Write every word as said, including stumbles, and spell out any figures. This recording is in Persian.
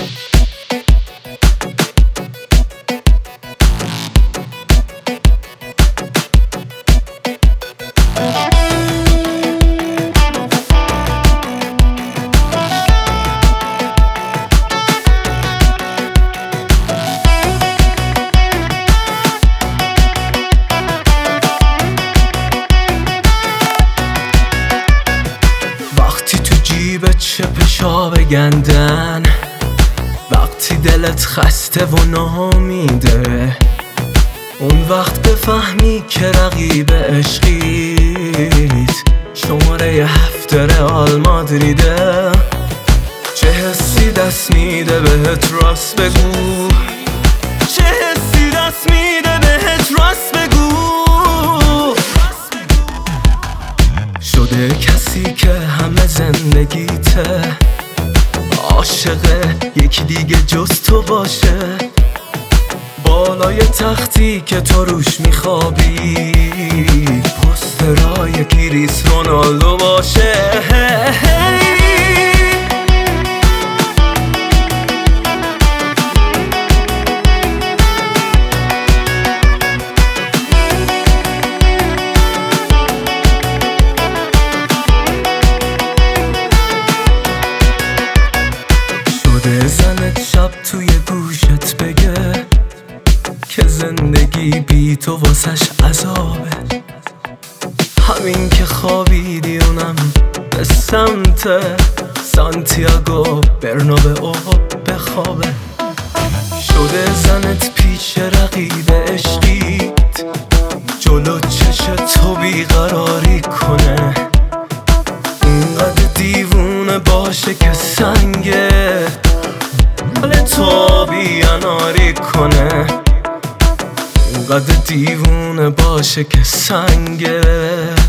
چه پشا بگندن وقتی دلت خسته و نامیده، اون وقت بفهمی که رقیب عشقیت شماره هفت رئال مادریده. چه حسی دست میده بهت راست بگو، چه حسی دست میده بهت راست بگو. شده کسی که همه زندگیته، عاشقه یکی دیگه جز تو باشه، بالای تختی که تو روش میخوابی پوسترای کریس رونالدو باشه. زنت شب توی گوشت بگه که زندگی بی تو واسش عذابه، همین که خوابیدی اونم به سمت سانتیاگو برنابئو بخوابه. شده زنت پیش رقیب عشقیت جلو چش تو بیقراری کنه، اینقدر دیوونه باشه که سنگه حال تو بیاناری کنه، اینقدر دیوونه باشه که سنگه